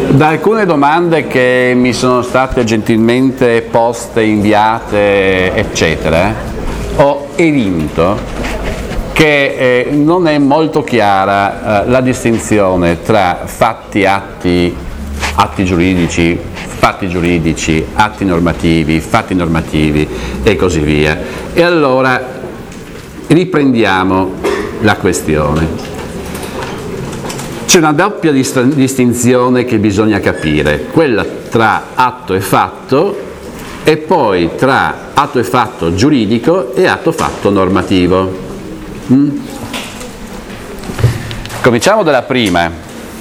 Da alcune domande che mi sono state gentilmente poste, inviate, eccetera, ho evinto che non è molto chiara la distinzione tra fatti, atti giuridici, atti normativi, fatti normativi e così via. E allora riprendiamo la questione. C'è una doppia distinzione che bisogna capire, quella tra atto e fatto e poi tra atto e fatto giuridico e atto fatto normativo. Cominciamo dalla prima.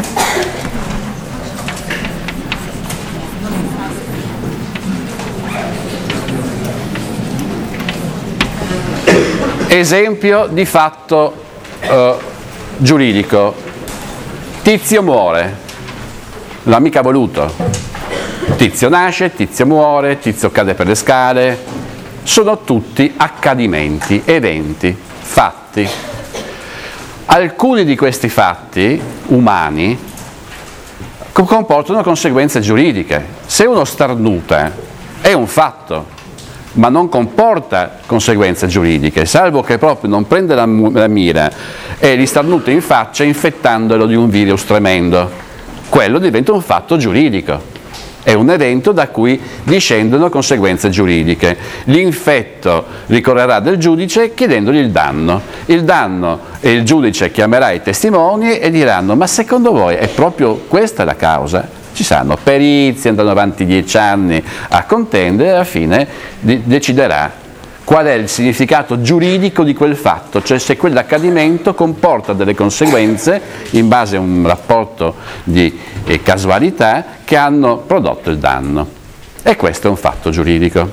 Esempio di fatto giuridico. Tizio muore, l'ha mica voluto. Tizio nasce, Tizio muore, Tizio cade per le scale. Sono tutti accadimenti, eventi, fatti. Alcuni di questi fatti umani comportano conseguenze giuridiche. Se uno starnuta è un fatto, ma non comporta conseguenze giuridiche, salvo che proprio non prende la mira e gli starnuta in faccia infettandolo di un virus tremendo. Quello diventa un fatto giuridico, è un evento da cui discendono conseguenze giuridiche. L'infetto ricorrerà del giudice chiedendogli il danno. Il danno e il giudice chiamerà i testimoni e diranno: ma secondo voi è proprio questa la causa? Ci saranno perizie, andranno avanti 10 anni a contendere e alla fine deciderà qual è il significato giuridico di quel fatto, cioè se quell'accadimento comporta delle conseguenze in base a un rapporto di casualità che hanno prodotto il danno. E questo è un fatto giuridico.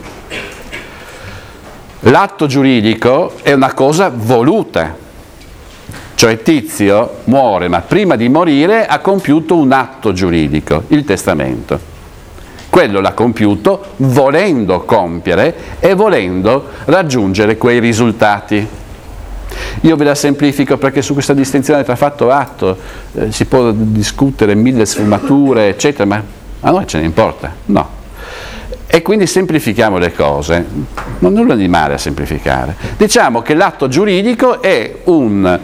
L'atto giuridico è una cosa voluta. Cioè Tizio muore, ma prima di morire ha compiuto un atto giuridico, il testamento. Quello l'ha compiuto volendo compiere e volendo raggiungere quei risultati. Io ve la semplifico perché su questa distinzione tra fatto e atto si può discutere mille sfumature, eccetera, ma a noi ce ne importa? No. E quindi semplifichiamo le cose, non nulla di male a semplificare. Diciamo che l'atto giuridico è un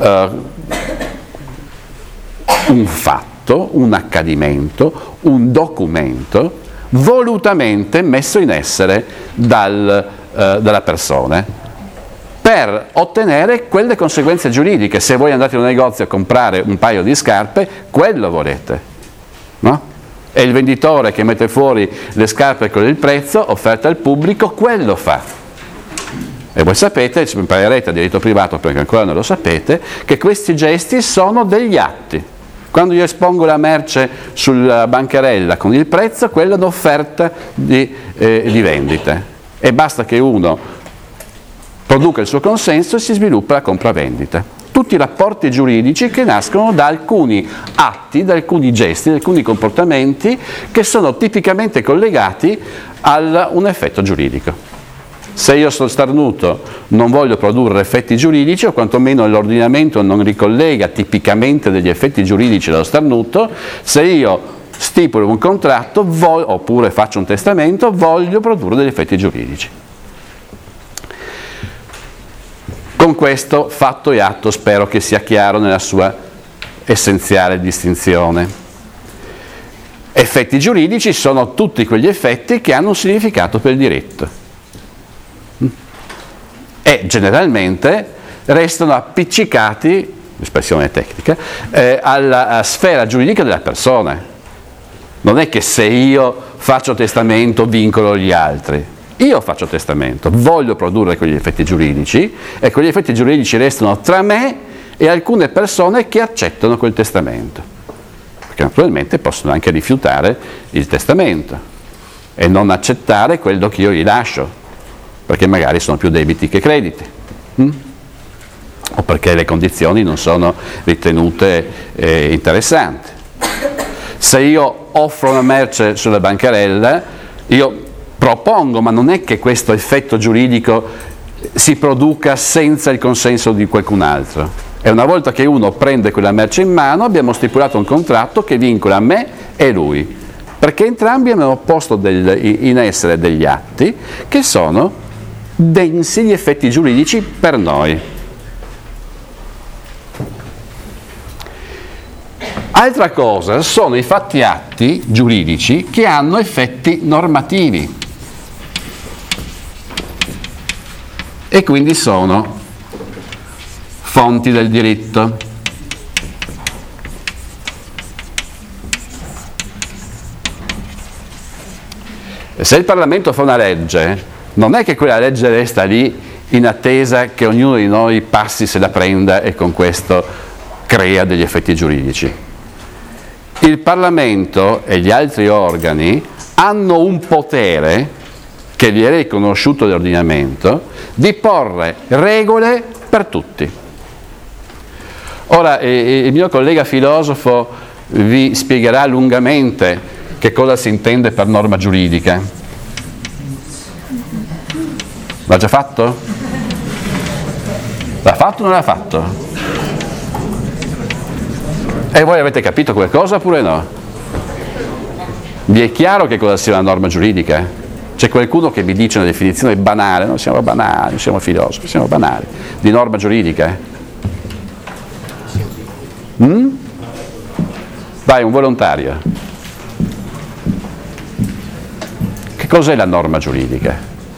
fatto, un accadimento, un documento volutamente messo in essere dalla persona per ottenere quelle conseguenze giuridiche. Se voi andate in un negozio a comprare un paio di scarpe, quello volete, no? E il venditore che mette fuori le scarpe con il prezzo, offerta al pubblico, quello fa. E voi sapete, ci imparerete a diritto privato perché ancora non lo sapete, che questi gesti sono degli atti. Quando io espongo la merce sulla bancarella con il prezzo, quella è un'offerta di vendita. E basta che uno produca il suo consenso e si sviluppa la compravendita. Tutti i rapporti giuridici che nascono da alcuni atti, da alcuni gesti, da alcuni comportamenti che sono tipicamente collegati a un effetto giuridico. Se io sono starnuto, non voglio produrre effetti giuridici, o quantomeno l'ordinamento non ricollega tipicamente degli effetti giuridici dallo starnuto. Se io stipulo un contratto oppure faccio un testamento, voglio produrre degli effetti giuridici. Con questo fatto e atto spero che sia chiaro nella sua essenziale distinzione. Effetti giuridici sono tutti quegli effetti che hanno un significato per il diritto e generalmente restano appiccicati, espressione tecnica, alla sfera giuridica della persona. Non è che se io faccio testamento vincolo gli altri. Io faccio testamento, voglio produrre quegli effetti giuridici e quegli effetti giuridici restano tra me e alcune persone che accettano quel testamento, perché naturalmente possono anche rifiutare il testamento e non accettare quello che io gli lascio, perché magari sono più debiti che crediti, o perché le condizioni non sono ritenute interessanti. Se io offro una merce sulla bancarella, io propongo, ma non è che questo effetto giuridico si produca senza il consenso di qualcun altro. E una volta che uno prende quella merce in mano, abbiamo stipulato un contratto che vincola me e lui, perché entrambi hanno posto in essere degli atti che sono densi di effetti giuridici per noi. Altra cosa sono i fatti atti giuridici che hanno effetti normativi e quindi sono fonti del diritto. Se il Parlamento fa una legge, non è che quella legge resta lì in attesa che ognuno di noi passi, se la prenda e con questo crea degli effetti giuridici. Il Parlamento e gli altri organi hanno un potere, che gli è riconosciuto dall'ordinamento, di porre regole per tutti. Ora, il mio collega filosofo vi spiegherà lungamente che cosa si intende per norma giuridica. L'ha già fatto? L'ha fatto o non l'ha fatto? E voi avete capito qualcosa oppure no? Vi è chiaro che cosa sia una norma giuridica? C'è qualcuno che vi dice una definizione banale, non siamo banali, non siamo filosofi, siamo banali, di norma giuridica? Vai, un volontario. Che cos'è la norma giuridica?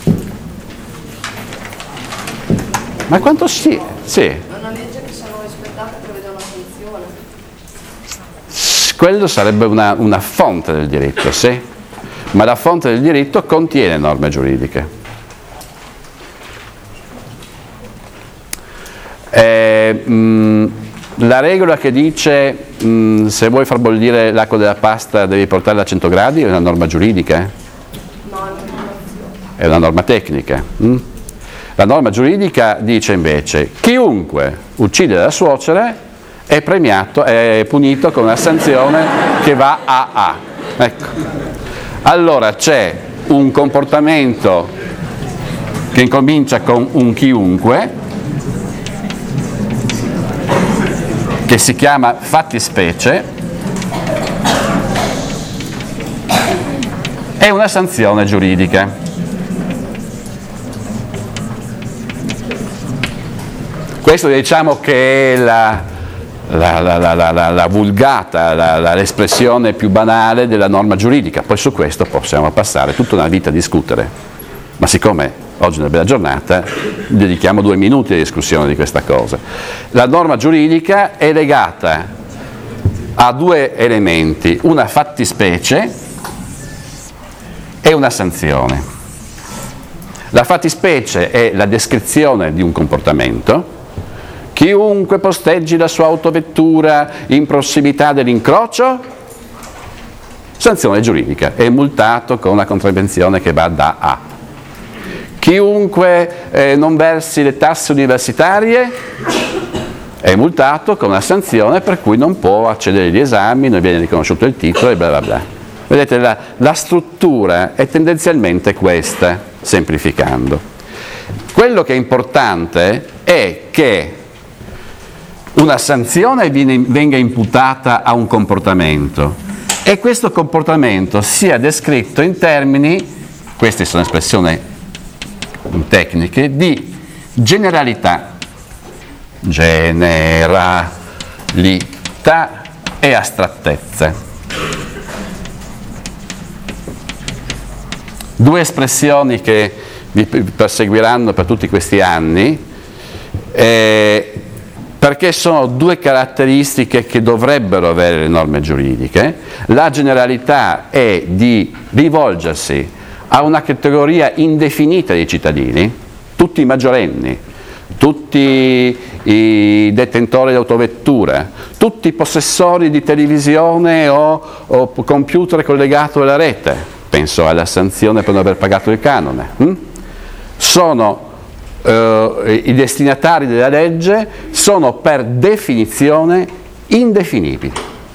Ma quanto sì? Sì. È una legge che se non rispettata prevede una sanzione. Quello sarebbe una fonte del diritto, sì. Ma la fonte del diritto contiene norme giuridiche. La regola che dice se vuoi far bollire l'acqua della pasta devi portarla a 100 gradi è una norma giuridica? È una norma tecnica. La norma giuridica dice invece chiunque uccide la suocera è punito con una sanzione che va a A. Ecco. Allora c'è un comportamento che incomincia con un chiunque, che si chiama fattispecie, e una sanzione giuridica. Questo diciamo che è la vulgata, l'espressione più banale della norma giuridica. Poi su questo possiamo passare tutta una vita a discutere, ma siccome oggi è una bella giornata dedichiamo 2 minuti alla discussione di questa cosa. La norma giuridica è legata a 2 elementi, una fattispecie e una sanzione. La fattispecie è la descrizione di un comportamento. Chiunque posteggi la sua autovettura in prossimità dell'incrocio, sanzione giuridica, è multato con una contravvenzione che va da A. Chiunque non versi le tasse universitarie è multato con una sanzione per cui non può accedere agli esami, non viene riconosciuto il titolo e bla bla bla. Vedete, la struttura è tendenzialmente questa, semplificando. Quello che è importante è che una sanzione venga imputata a un comportamento e questo comportamento sia descritto in termini, queste sono espressioni tecniche, di generalità e astrattezza. 2 espressioni che vi perseguiranno per tutti questi anni, perché sono 2 caratteristiche che dovrebbero avere le norme giuridiche. La generalità è di rivolgersi a una categoria indefinita di cittadini, tutti i maggiorenni, tutti i detentori di autovettura, tutti i possessori di televisione o computer collegato alla rete, penso alla sanzione per non aver pagato il canone. Sono i destinatari della legge, sono per definizione indefinibili.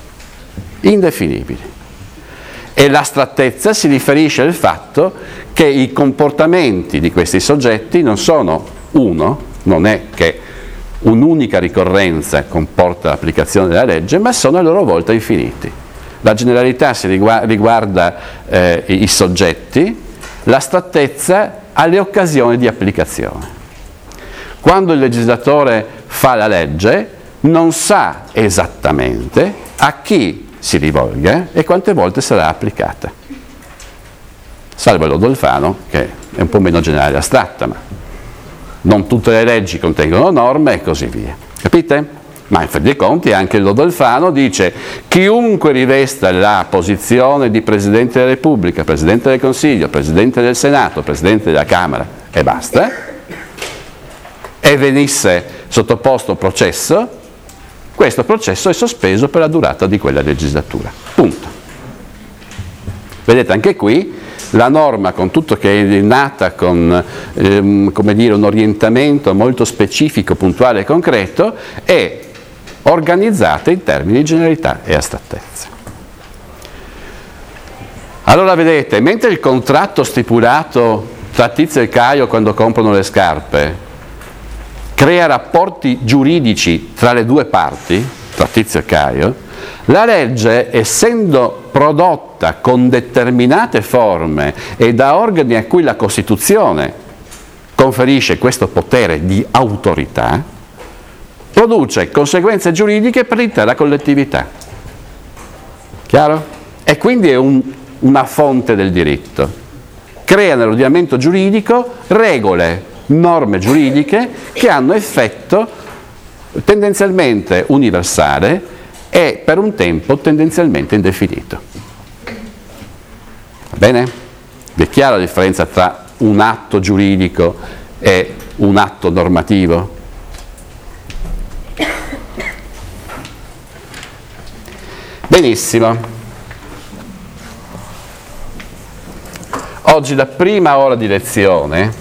E l'astrattezza si riferisce al fatto che i comportamenti di questi soggetti non sono uno, non è che un'unica ricorrenza comporta l'applicazione della legge, ma sono a loro volta infiniti. La generalità riguarda i soggetti, l'astrattezza alle occasioni di applicazione. Quando il legislatore fa la legge non sa esattamente a chi si rivolga e quante volte sarà applicata. Salvo Lodolfano, che è un po' meno generale e astratta, ma non tutte le leggi contengono norme e così via. Capite? Ma in fin dei conti anche Lodolfano dice: chiunque rivesta la posizione di Presidente della Repubblica, Presidente del Consiglio, Presidente del Senato, Presidente della Camera e basta, e venisse sottoposto a processo, questo processo è sospeso per la durata di quella legislatura. Punto. Vedete, anche qui la norma, con tutto che è nata con come dire, un orientamento molto specifico, puntuale e concreto, è organizzata in termini di generalità e astrattezza. Allora vedete, mentre il contratto stipulato tra Tizio e Caio quando comprano le scarpe crea rapporti giuridici tra le due parti, tra Tizio e Caio, la legge, essendo prodotta con determinate forme e da organi a cui la Costituzione conferisce questo potere di autorità, produce conseguenze giuridiche per l'intera collettività. Chiaro? E quindi è una fonte del diritto. Crea nell'ordinamento giuridico regole, norme giuridiche che hanno effetto tendenzialmente universale e per un tempo tendenzialmente indefinito. Va bene? Vi è chiara la differenza tra un atto giuridico e un atto normativo? Benissimo. Oggi la prima ora di lezione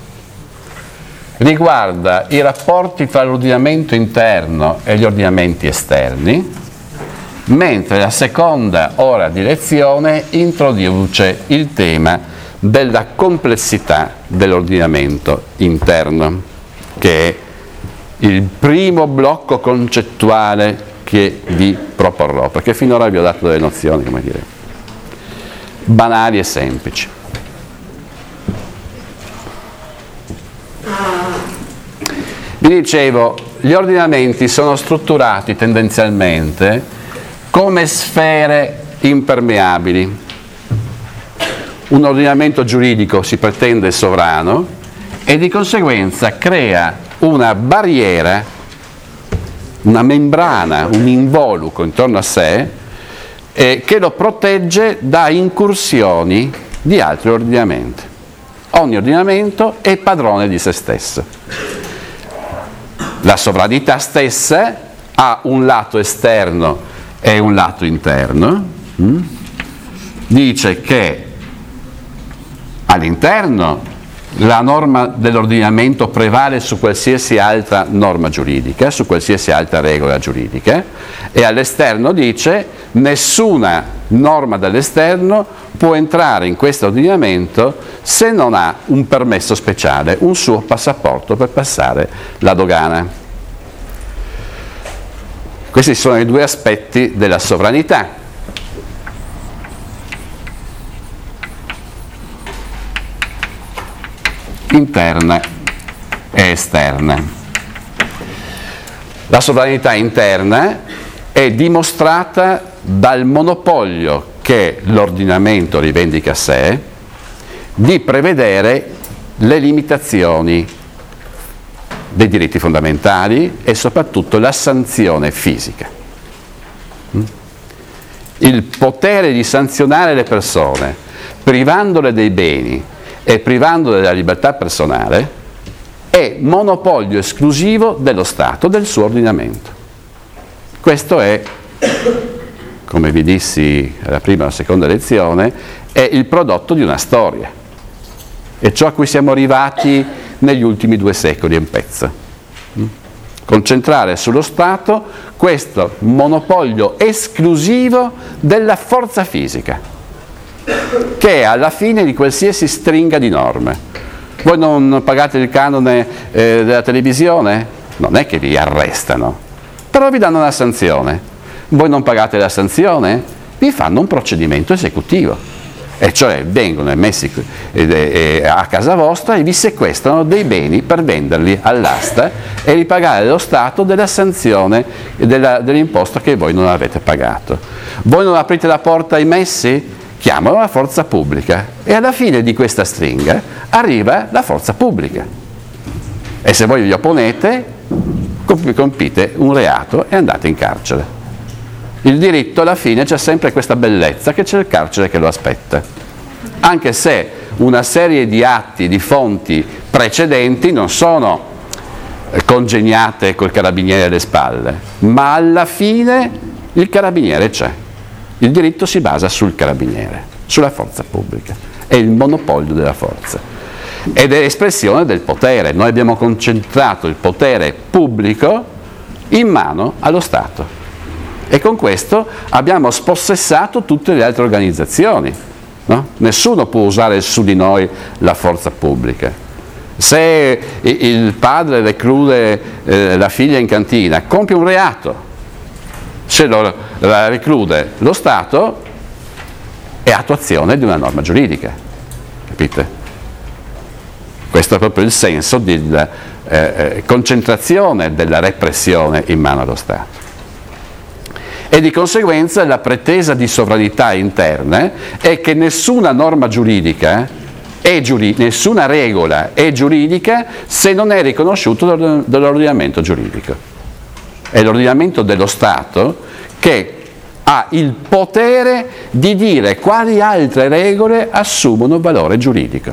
riguarda i rapporti tra l'ordinamento interno e gli ordinamenti esterni, mentre la seconda ora di lezione introduce il tema della complessità dell'ordinamento interno, che è il primo blocco concettuale che vi proporrò, perché finora vi ho dato delle nozioni, come dire, banali e semplici. Vi dicevo, gli ordinamenti sono strutturati tendenzialmente come sfere impermeabili. Un ordinamento giuridico si pretende sovrano e di conseguenza crea una barriera, una membrana, un involucro intorno a sé che lo protegge da incursioni di altri ordinamenti. Ogni ordinamento è padrone di se stesso. La sovranità stessa ha un lato esterno e un lato interno. Dice che all'interno la norma dell'ordinamento prevale su qualsiasi altra norma giuridica, su qualsiasi altra regola giuridica, e all'esterno dice nessuna norma dall'esterno può entrare in questo ordinamento se non ha un permesso speciale, un suo passaporto per passare la dogana. Questi sono i due aspetti della sovranità. Interna e esterna. La sovranità interna è dimostrata dal monopolio che l'ordinamento rivendica a sé di prevedere le limitazioni dei diritti fondamentali e soprattutto la sanzione fisica. Il potere di sanzionare le persone, privandole dei beni e privandole della libertà personale, è monopolio esclusivo dello Stato, del suo ordinamento. Questo è, come vi dissi alla prima e alla seconda lezione, è il prodotto di una storia. È ciò a cui siamo arrivati negli ultimi 2 secoli e un pezzo. Concentrare sullo Stato questo monopolio esclusivo della forza fisica, che è alla fine di qualsiasi stringa di norme. Voi non pagate il canone della televisione? Non è che vi arrestano, però vi danno una sanzione. Voi non pagate la sanzione? vi fanno un procedimento esecutivo. E cioè vengono messi a casa vostra e vi sequestrano dei beni per venderli all'asta e ripagare allo Stato della sanzione dell'imposta che voi non avete pagato. Voi non aprite la porta ai messi? Chiamano la forza pubblica e alla fine di questa stringa arriva la forza pubblica. E se voi vi opponete, compite un reato e andate in carcere. Il diritto alla fine c'è sempre questa bellezza che c'è il carcere che lo aspetta, anche se una serie di atti, di fonti precedenti non sono congeniate col carabiniere alle spalle, ma alla fine il carabiniere c'è. Il diritto si basa sul carabiniere, sulla forza pubblica, è il monopolio della forza ed è espressione del potere. Noi abbiamo concentrato il potere pubblico in mano allo Stato. E con questo abbiamo spossessato tutte le altre organizzazioni. No? Nessuno può usare su di noi la forza pubblica. Se il padre reclude la figlia in cantina, compie un reato. Se la reclude lo Stato, è attuazione di una norma giuridica. Capite? Questo è proprio il senso di concentrazione della repressione in mano allo Stato. E di conseguenza la pretesa di sovranità interna è che nessuna norma giuridica, nessuna regola è giuridica se non è riconosciuto dall'ordinamento giuridico. È l'ordinamento dello Stato che ha il potere di dire quali altre regole assumono valore giuridico.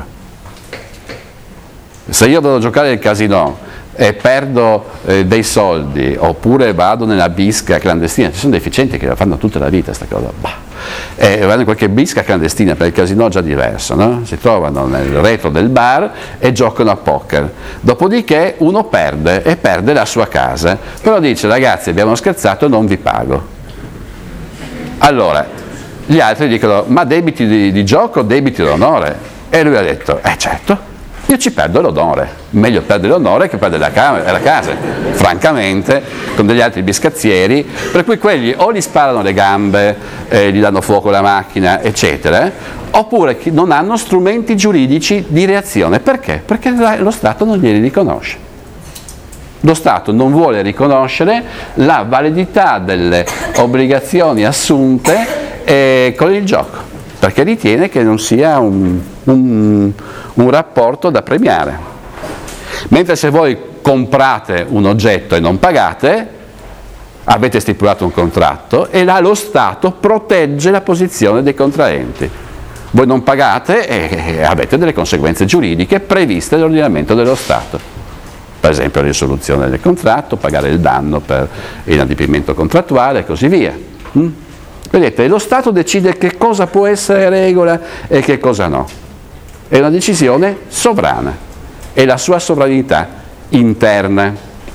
Se io vado a giocare al casinò e perdo dei soldi, oppure vado nella bisca clandestina, ci sono deficienti che la fanno tutta la vita questa cosa, vanno in qualche bisca clandestina, per il casinò è già diverso, no? Si trovano nel retro del bar e giocano a poker, dopodiché uno perde e perde la sua casa, però dice: ragazzi, abbiamo scherzato, non vi pago. Allora gli altri dicono: ma debiti di gioco, debiti d'onore? E lui ha detto: certo, io ci perdo l'onore, meglio perdere l'onore che perdere la casa, francamente, con degli altri biscazzieri, per cui quelli o gli sparano le gambe, gli danno fuoco alla macchina, eccetera, oppure non hanno strumenti giuridici di reazione. Perché? Perché lo Stato non glieli riconosce. Lo Stato non vuole riconoscere la validità delle obbligazioni assunte con il gioco, perché ritiene che non sia un rapporto da premiare. Mentre se voi comprate un oggetto e non pagate, avete stipulato un contratto e là lo Stato protegge la posizione dei contraenti. Voi non pagate e avete delle conseguenze giuridiche previste dall'ordinamento dello Stato. Per esempio la risoluzione del contratto, pagare il danno per inadempimento contrattuale e così via. Vedete, lo Stato decide che cosa può essere regola e che cosa no. È una decisione sovrana, è la sua sovranità interna.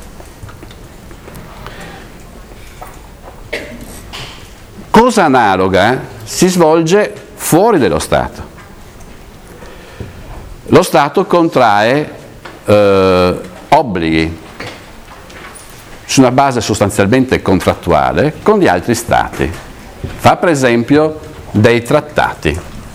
Cosa analoga si svolge fuori dello Stato. Lo Stato contrae obblighi su una base sostanzialmente contrattuale con gli altri Stati. Fa per esempio dei trattati.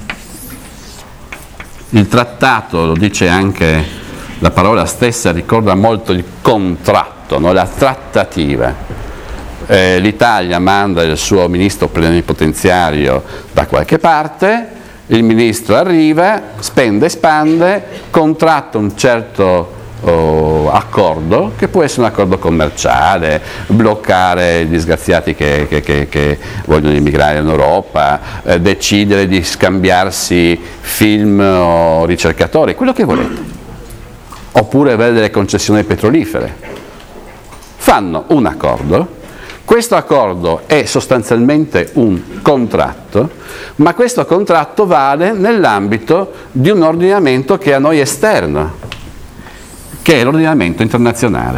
Il trattato, lo dice anche la parola stessa, ricorda molto il contratto, no? La trattativa. L'Italia manda il suo ministro plenipotenziario da qualche parte, il ministro arriva, spende, espande, contratta un certo accordo, che può essere un accordo commerciale, bloccare i disgraziati che vogliono immigrare in Europa, decidere di scambiarsi film o ricercatori, quello che volete, oppure avere delle concessioni petrolifere. Fanno un accordo. Questo accordo è sostanzialmente un contratto, ma questo contratto vale nell'ambito di un ordinamento che a noi è esterno, che è l'ordinamento internazionale.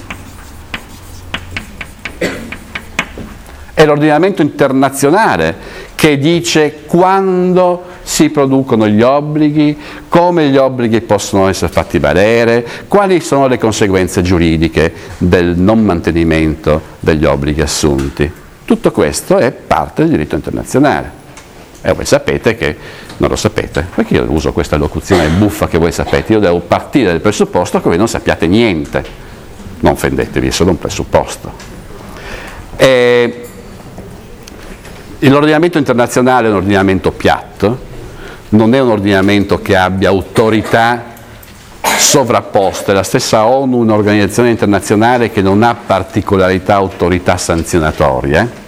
È l'ordinamento internazionale che dice quando si producono gli obblighi, come gli obblighi possono essere fatti valere, quali sono le conseguenze giuridiche del non mantenimento degli obblighi assunti. Tutto questo è parte del diritto internazionale. E voi sapete che, non lo sapete, perché io uso questa locuzione buffa che voi sapete, io devo partire dal presupposto che voi non sappiate niente, non offendetevi, è solo un presupposto. L'ordinamento internazionale è un ordinamento piatto, non è un ordinamento che abbia autorità sovrapposte, la stessa ONU è un'organizzazione internazionale che non ha particolari autorità sanzionatorie,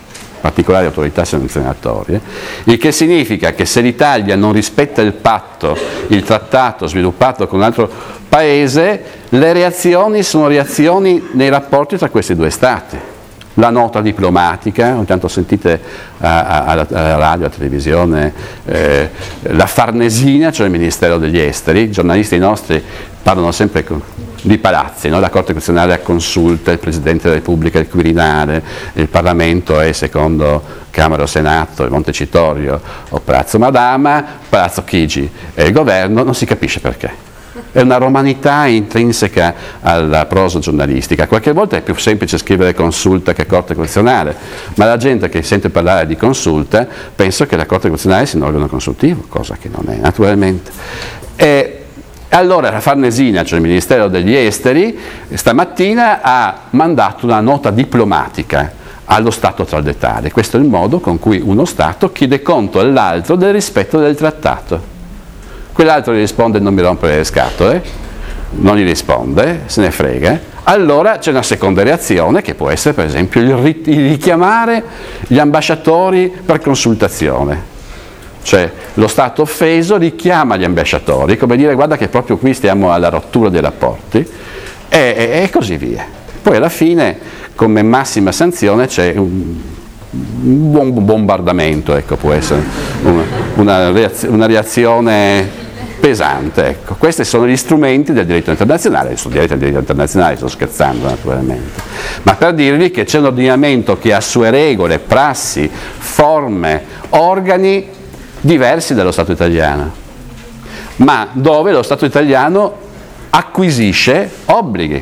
il che significa che se l'Italia non rispetta il patto, il trattato sviluppato con un altro paese, le reazioni sono reazioni nei rapporti tra questi due stati. La nota diplomatica, ogni tanto sentite alla radio, alla televisione, la Farnesina, cioè il Ministero degli Esteri, i giornalisti nostri parlano sempre di palazzi, no? La Corte Costituzionale a consulta, il Presidente della Repubblica, il Quirinale, il Parlamento è secondo Camera o Senato, il Montecitorio o Palazzo Madama, Palazzo Chigi e il governo, non si capisce perché. È una romanità intrinseca alla prosa giornalistica. Qualche volta è più semplice scrivere consulta che Corte Costituzionale, ma la gente che sente parlare di consulta pensa che la Corte Costituzionale sia un organo consultivo, cosa che non è naturalmente. Allora la Farnesina, cioè il Ministero degli Esteri, stamattina ha mandato una nota diplomatica allo Stato tradetale. Questo è il modo con cui uno Stato chiede conto all'altro del rispetto del trattato. Quell'altro gli risponde non mi rompere le scatole, non gli risponde, se ne frega. Allora c'è una seconda reazione che può essere per esempio il richiamare gli ambasciatori per consultazione. Cioè lo Stato offeso richiama gli ambasciatori, come dire guarda che proprio qui stiamo alla rottura dei rapporti e così via. Poi alla fine come massima sanzione c'è un buon bombardamento, ecco, può essere una reazione pesante. Ecco. Questi sono gli strumenti del diritto internazionale, studiate il diritto internazionale, sto scherzando naturalmente, ma per dirvi che c'è un ordinamento che ha sue regole, prassi, forme, organi diversi dallo Stato italiano, ma dove lo Stato italiano acquisisce obblighi.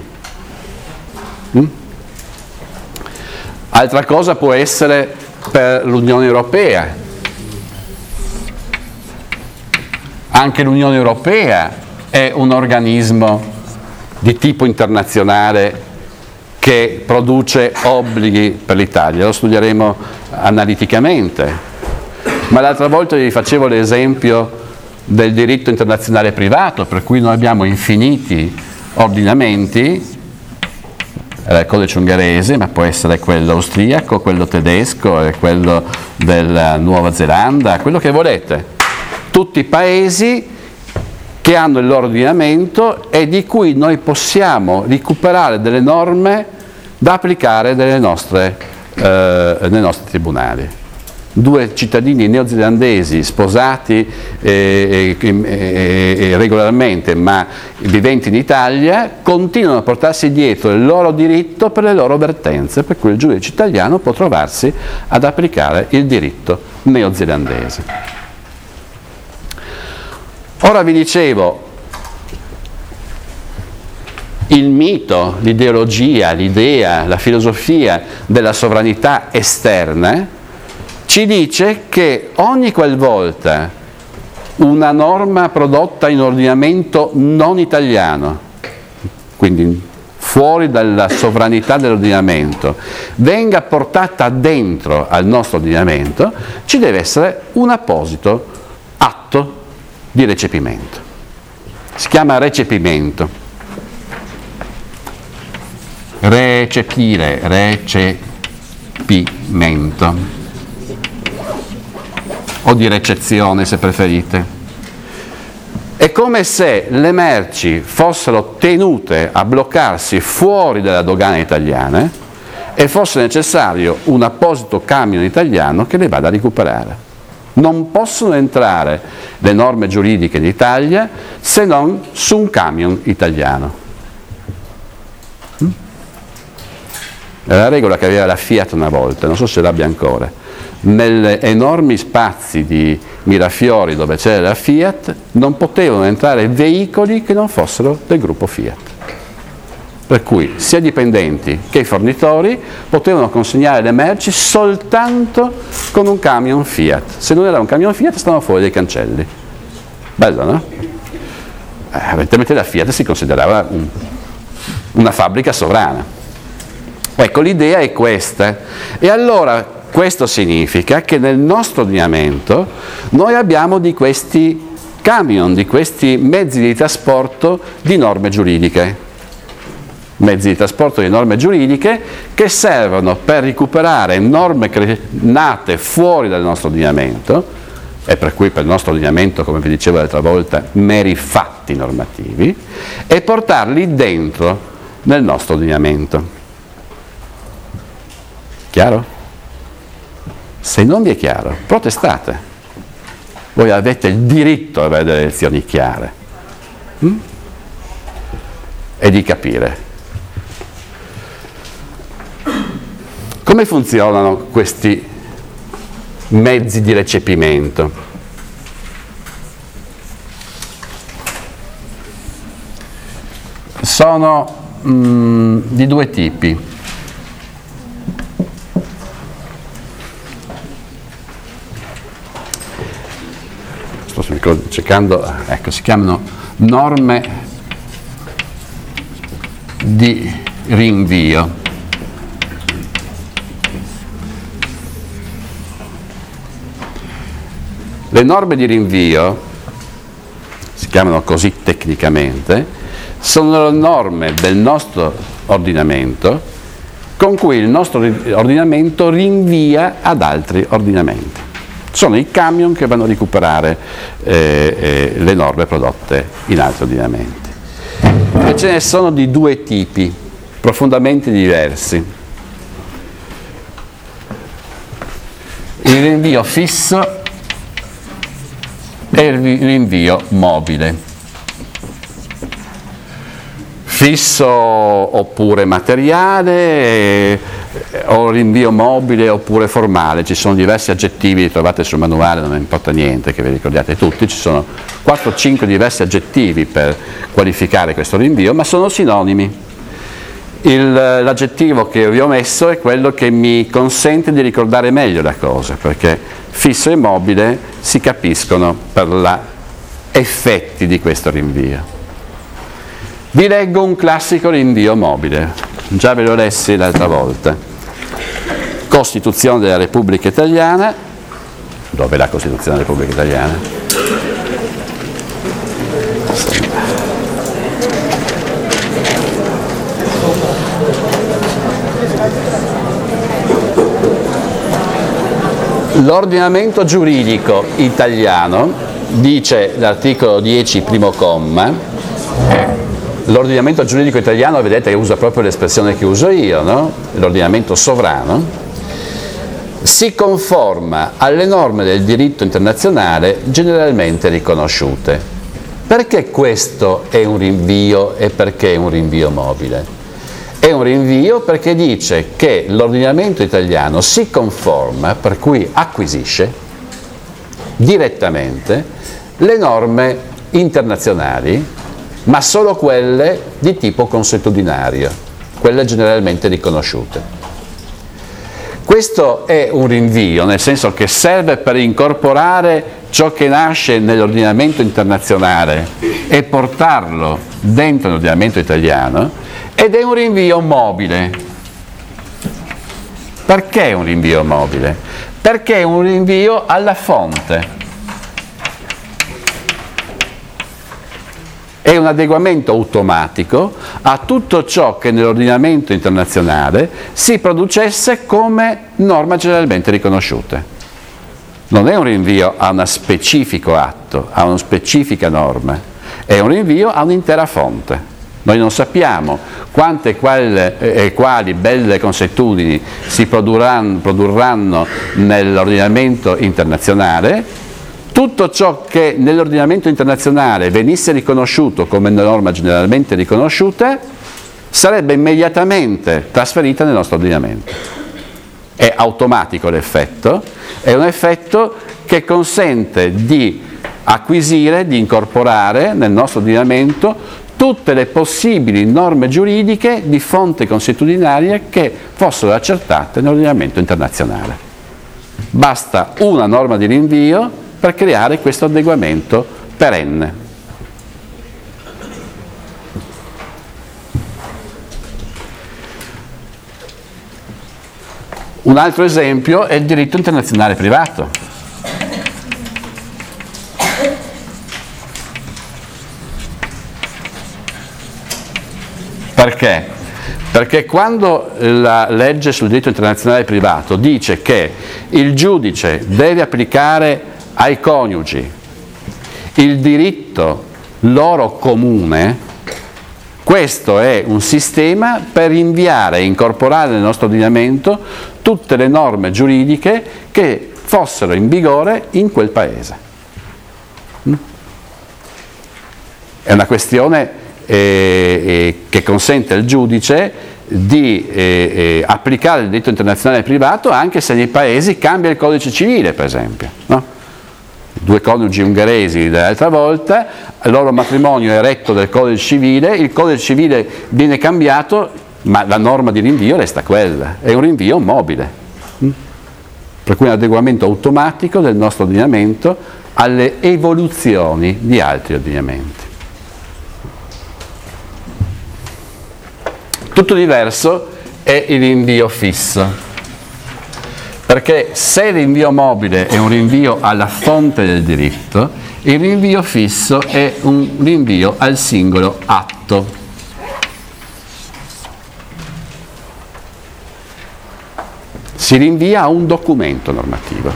Altra cosa può essere per l'Unione Europea. Anche l'Unione Europea è un organismo di tipo internazionale che produce obblighi per l'Italia, lo studieremo analiticamente. Ma l'altra volta vi facevo l'esempio del diritto internazionale privato, per cui noi abbiamo infiniti ordinamenti, il codice ungherese, ma può essere quello austriaco, quello tedesco, quello della Nuova Zelanda, quello che volete. Tutti paesi che hanno il loro ordinamento e di cui noi possiamo recuperare delle norme da applicare nei nostri tribunali. Due cittadini neozelandesi sposati regolarmente ma viventi in Italia continuano a portarsi dietro il loro diritto per le loro vertenze, per cui il giudice italiano può trovarsi ad applicare il diritto neozelandese. Ora vi dicevo, il mito, l'ideologia, l'idea, la filosofia della sovranità esterna ci dice che ogni qualvolta una norma prodotta in ordinamento non italiano, quindi fuori dalla sovranità dell'ordinamento, venga portata dentro al nostro ordinamento, ci deve essere un apposito atto di recepimento. Si chiama recepimento. Recepire, recepimento. O di recezione se preferite. È come se le merci fossero tenute a bloccarsi fuori dalla dogana italiana e fosse necessario un apposito camion italiano che le vada a recuperare. Non possono entrare le norme giuridiche d'Italia se non su un camion italiano. È la regola che aveva la Fiat una volta, non so se l'abbia ancora. Negli enormi spazi di Mirafiori dove c'era la Fiat non potevano entrare veicoli che non fossero del gruppo Fiat. per cui sia i dipendenti che i fornitori potevano consegnare le merci soltanto con un camion Fiat. Se non era un camion Fiat stavano fuori dai cancelli. Bello, no? Evidentemente la Fiat si considerava una fabbrica sovrana. Ecco, l'idea è questa. E allora questo significa che nel nostro ordinamento noi abbiamo di questi camion, di questi mezzi di trasporto di norme giuridiche. Mezzi di trasporto di norme giuridiche che servono per recuperare norme nate fuori dal nostro ordinamento, e per cui per il nostro ordinamento, come vi dicevo l'altra volta, meri fatti normativi, e portarli dentro nel nostro ordinamento. Chiaro? Se non vi è chiaro, protestate. Voi avete il diritto ad avere delle elezioni chiare e di capire. Come funzionano questi mezzi di recepimento? Sono di due tipi. Sto cercando, ecco, si chiamano norme di rinvio. Le norme di rinvio, si chiamano così tecnicamente, sono le norme del nostro ordinamento con cui il nostro ordinamento rinvia ad altri ordinamenti. Sono i camion che vanno a recuperare le norme prodotte in altri ordinamenti. E ce ne sono di due tipi, profondamente diversi. Il rinvio fisso e il rinvio mobile. Fisso oppure materiale, o rinvio mobile oppure formale. Ci sono diversi aggettivi, li trovate sul manuale, non importa niente che vi ricordiate tutti, ci sono 4-5 diversi aggettivi per qualificare questo rinvio, ma sono sinonimi. L'aggettivo che vi ho messo è quello che mi consente di ricordare meglio la cosa, perché fisso e mobile si capiscono per gli effetti di questo rinvio. Vi leggo un classico rinvio mobile, già ve lo lessi l'altra volta. Costituzione della Repubblica Italiana. Dov'è la Costituzione della Repubblica Italiana? L'ordinamento giuridico italiano, dice l'articolo 10, primo comma, l'ordinamento giuridico italiano, vedete, usa proprio l'espressione che uso io, no? L'ordinamento sovrano, si conforma alle norme del diritto internazionale generalmente riconosciute. Perché questo è un rinvio e perché è un rinvio mobile? È un rinvio perché dice che l'ordinamento italiano si conforma, per cui acquisisce direttamente le norme internazionali, ma solo quelle di tipo consuetudinario, quelle generalmente riconosciute. Questo è un rinvio, nel senso che serve per incorporare ciò che nasce nell'ordinamento internazionale e portarlo dentro l'ordinamento italiano, ed è un rinvio mobile. Perché un rinvio mobile? Perché è un rinvio alla fonte. È un adeguamento automatico a tutto ciò che nell'ordinamento internazionale si producesse come norma generalmente riconosciute. Non è un rinvio a uno specifico atto, a una specifica norma, è un rinvio a un'intera fonte. Noi non sappiamo quante e quali belle consuetudini si produrranno nell'ordinamento internazionale. Tutto ciò che nell'ordinamento internazionale venisse riconosciuto come norma generalmente riconosciuta sarebbe immediatamente trasferita nel nostro ordinamento. È automatico l'effetto, è un effetto che consente di acquisire, di incorporare nel nostro ordinamento tutte le possibili norme giuridiche di fonte consuetudinaria che fossero accertate nell'ordinamento internazionale. Basta una norma di rinvio per creare questo adeguamento perenne. Un altro esempio è il diritto internazionale privato. Perché? Perché quando la legge sul diritto internazionale privato dice che il giudice deve applicare ai coniugi il diritto loro comune, questo è un sistema per inviare e incorporare nel nostro ordinamento tutte le norme giuridiche che fossero in vigore in quel paese. È una questione che consente al giudice di applicare il diritto internazionale privato anche se nei paesi cambia il codice civile, per esempio, no? Due coniugi ungheresi dell'altra volta, il loro matrimonio è retto del codice civile, il codice civile viene cambiato, ma la norma di rinvio resta quella, è un rinvio mobile, per cui un adeguamento automatico del nostro ordinamento alle evoluzioni di altri ordinamenti. Tutto diverso è il rinvio fisso, perché se il rinvio mobile è un rinvio alla fonte del diritto, il rinvio fisso è un rinvio al singolo atto. Si rinvia a un documento normativo.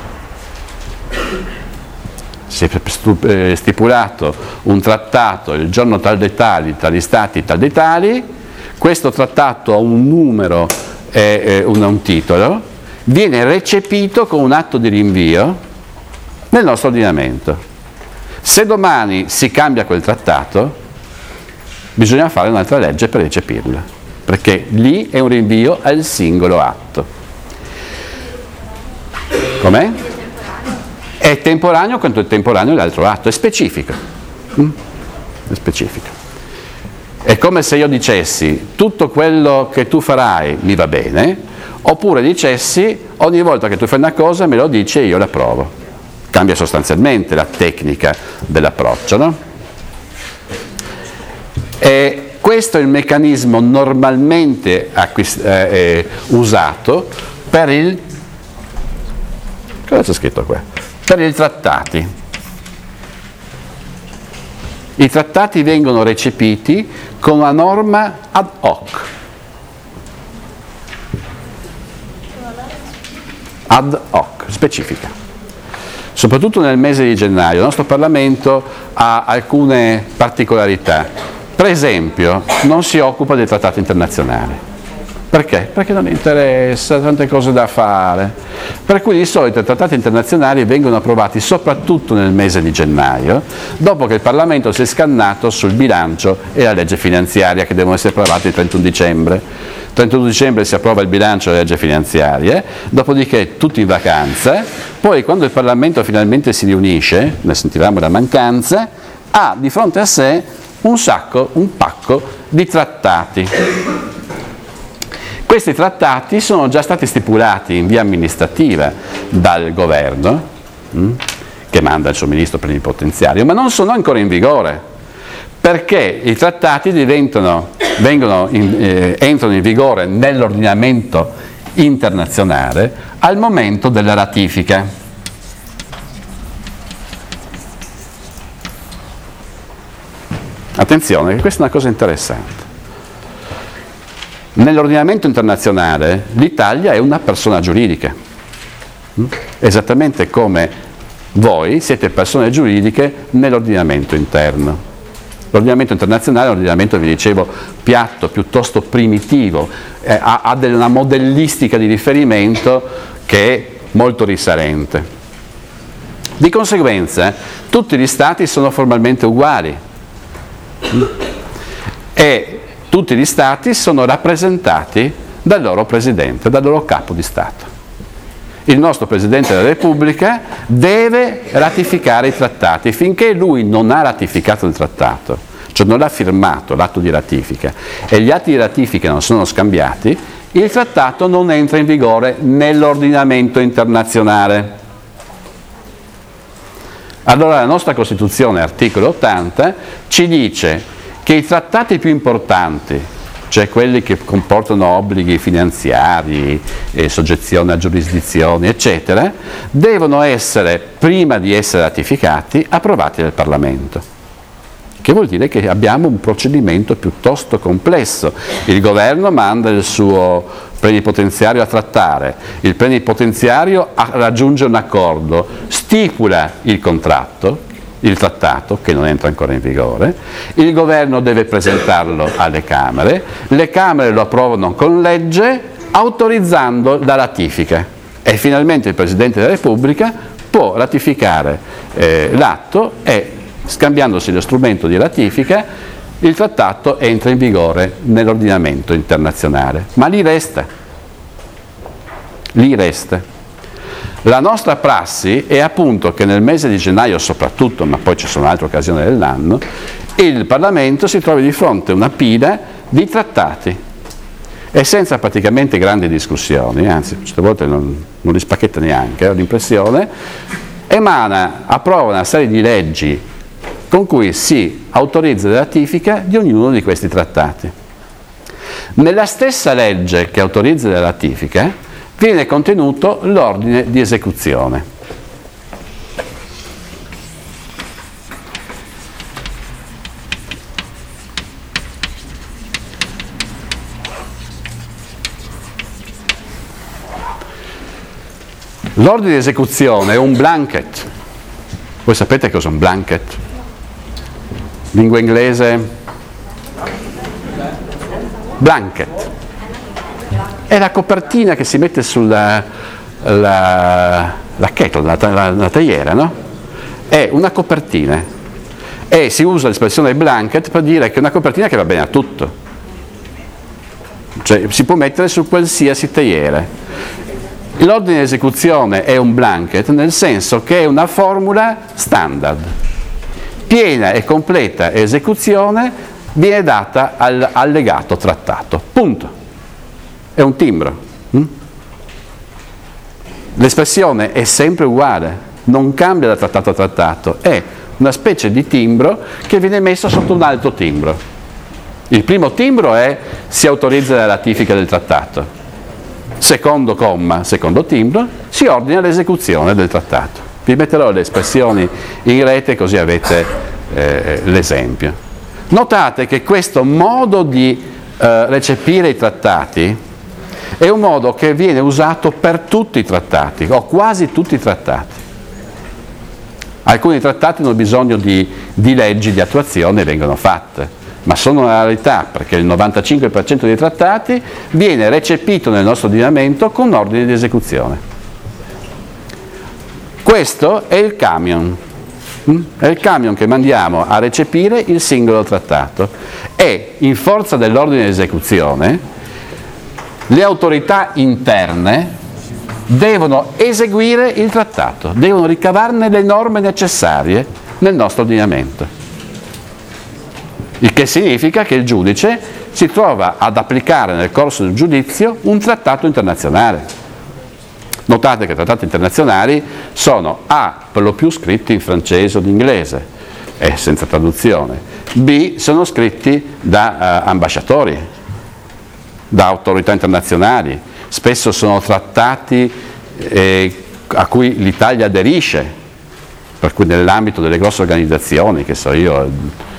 Si è stipulato un trattato il giorno tal dei tali tra gli stati tal dei tali, questo trattato ha un numero e un titolo, viene recepito con un atto di rinvio nel nostro ordinamento. Se domani si cambia quel trattato, bisogna fare un'altra legge per recepirla, perché lì è un rinvio al singolo atto. Com'è? È temporaneo quanto è temporaneo l'altro atto, è specifico. È specifico. È come se io dicessi tutto quello che tu farai mi va bene, oppure dicessi ogni volta che tu fai una cosa me lo dici e io la provo. Cambia sostanzialmente la tecnica dell'approccio, no? E questo è il meccanismo normalmente usato per il... Cosa c'è scritto qua? Per i trattati. I trattati vengono recepiti con una norma ad hoc. Ad hoc, specifica. Soprattutto nel mese di gennaio il nostro Parlamento ha alcune particolarità. Per esempio, non si occupa dei trattati internazionali. Perché? Perché non interessa, tante cose da fare. Per cui di solito i trattati internazionali vengono approvati soprattutto nel mese di gennaio, dopo che il Parlamento si è scannato sul bilancio e la legge finanziaria che devono essere approvati il 31 dicembre. Il 31 dicembre si approva il bilancio e le leggi finanziarie, dopodiché tutti in vacanza, poi quando il Parlamento finalmente si riunisce, ne sentivamo la mancanza, ha di fronte a sé un pacco di trattati. Questi trattati sono già stati stipulati in via amministrativa dal governo, che manda il suo ministro plenipotenziario, ma non sono ancora in vigore, perché i trattati entrano in vigore nell'ordinamento internazionale al momento della ratifica. Attenzione, che questa è una cosa interessante. Nell'ordinamento internazionale l'Italia è una persona giuridica, esattamente come voi siete persone giuridiche nell'ordinamento interno. L'ordinamento internazionale è un ordinamento, vi dicevo, piatto, piuttosto primitivo, ha una modellistica di riferimento che è molto risalente. Di conseguenza tutti gli stati sono formalmente uguali e tutti gli stati sono rappresentati dal loro presidente, dal loro capo di Stato. Il nostro Presidente della Repubblica deve ratificare i trattati. Finché lui non ha ratificato il trattato, cioè non l'ha firmato l'atto di ratifica, e gli atti di ratifica non sono scambiati, il trattato non entra in vigore nell'ordinamento internazionale. Allora la nostra Costituzione, articolo 80, ci dice che i trattati più importanti, cioè quelli che comportano obblighi finanziari, soggezione a giurisdizioni, eccetera, devono essere, prima di essere ratificati, approvati dal Parlamento. Che vuol dire che abbiamo un procedimento piuttosto complesso. Il governo manda il suo plenipotenziario a trattare, il plenipotenziario raggiunge un accordo, stipula il contratto, il trattato, che non entra ancora in vigore, il governo deve presentarlo alle Camere, le Camere lo approvano con legge autorizzando la ratifica e finalmente il Presidente della Repubblica può ratificare l'atto e, scambiandosi lo strumento di ratifica, il trattato entra in vigore nell'ordinamento internazionale, ma lì resta. Lì resta. La nostra prassi è appunto che nel mese di gennaio soprattutto, ma poi ci sono altre occasioni dell'anno, il Parlamento si trovi di fronte a una pila di trattati e senza praticamente grandi discussioni, anzi certe volte non li spacchetta neanche, ho l'impressione, approva una serie di leggi con cui si autorizza la ratifica di ognuno di questi trattati. Nella stessa legge che autorizza la ratifica viene contenuto l'ordine di esecuzione. L'ordine di esecuzione è un blanket. Voi sapete cosa è un blanket? Lingua inglese? Blanket. È la copertina che si mette sulla kettle, la teiera, no? È una copertina. E si usa l'espressione blanket per dire che è una copertina che va bene a tutto. Cioè si può mettere su qualsiasi teiera. L'ordine di esecuzione è un blanket nel senso che è una formula standard. Piena e completa esecuzione viene data all'allegato trattato. Punto. È un timbro. L'espressione è sempre uguale, non cambia da trattato a trattato, è una specie di timbro che viene messo sotto un altro timbro. Il primo timbro è si autorizza la ratifica del trattato. Secondo comma, secondo timbro, si ordina l'esecuzione del trattato. Vi metterò le espressioni in rete così avete l'esempio. Notate che questo modo di recepire i trattati è un modo che viene usato per tutti i trattati, o quasi tutti i trattati. Alcuni trattati hanno bisogno di leggi di attuazione e vengono fatte, ma sono una rarità perché il 95% dei trattati viene recepito nel nostro ordinamento con ordine di esecuzione. Questo è il camion. È il camion che mandiamo a recepire il singolo trattato e in forza dell'ordine di esecuzione le autorità interne devono eseguire il trattato, devono ricavarne le norme necessarie nel nostro ordinamento. Il che significa che il giudice si trova ad applicare nel corso del giudizio un trattato internazionale. Notate che i trattati internazionali sono A, per lo più scritti in francese o in inglese, e senza traduzione, B, sono scritti da ambasciatori, da autorità internazionali, spesso sono trattati a cui l'Italia aderisce, per cui nell'ambito delle grosse organizzazioni, che so io,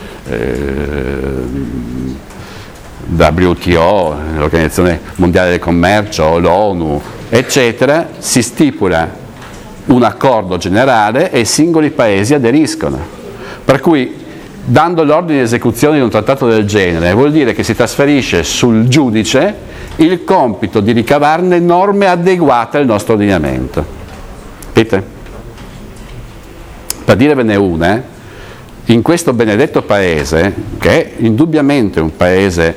WTO, l'Organizzazione Mondiale del Commercio, l'ONU, eccetera, si stipula un accordo generale e i singoli paesi aderiscono. Per cui dando l'ordine di esecuzione di un trattato del genere vuol dire che si trasferisce sul giudice il compito di ricavarne norme adeguate al nostro ordinamento. Capite? Per dirvene una, in questo benedetto paese, che è indubbiamente un paese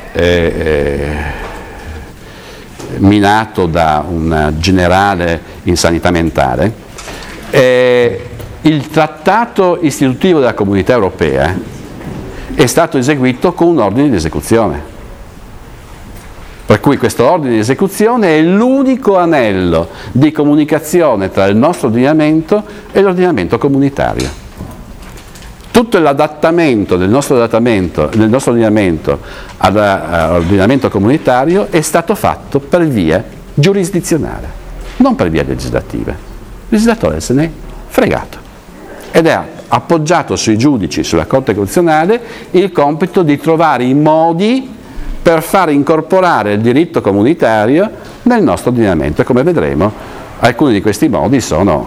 minato da un generale in sanità mentale, il trattato istitutivo della Comunità Europea è stato eseguito con un ordine di esecuzione. Per cui questo ordine di esecuzione è l'unico anello di comunicazione tra il nostro ordinamento e l'ordinamento comunitario. Tutto l'adattamento del nostro ordinamento all'ordinamento comunitario è stato fatto per via giurisdizionale, non per via legislativa. Il legislatore se n'è fregato ed è appoggiato sui giudici, sulla Corte Costituzionale, il compito di trovare i modi per far incorporare il diritto comunitario nel nostro ordinamento. E come vedremo, alcuni di questi modi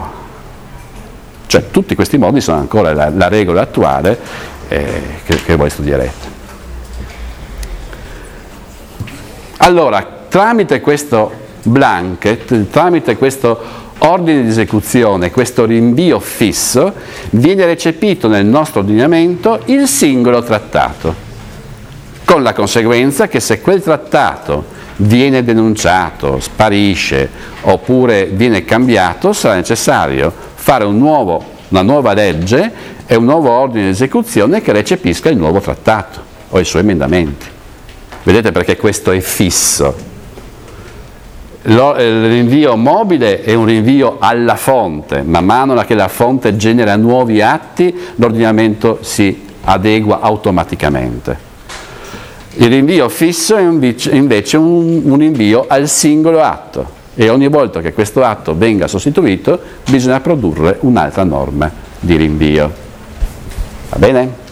tutti questi modi sono ancora la regola attuale che voi studierete. Allora, tramite questo blanket, tramite questo ordine di esecuzione, questo rinvio fisso, viene recepito nel nostro ordinamento il singolo trattato, con la conseguenza che se quel trattato viene denunciato, sparisce oppure viene cambiato, sarà necessario fare una nuova legge e un nuovo ordine di esecuzione che recepisca il nuovo trattato o i suoi emendamenti. Vedete perché questo è fisso. Il rinvio mobile è un rinvio alla fonte, man mano che la fonte genera nuovi atti, l'ordinamento si adegua automaticamente. Il rinvio fisso è invece un rinvio al singolo atto e ogni volta che questo atto venga sostituito bisogna produrre un'altra norma di rinvio. Va bene?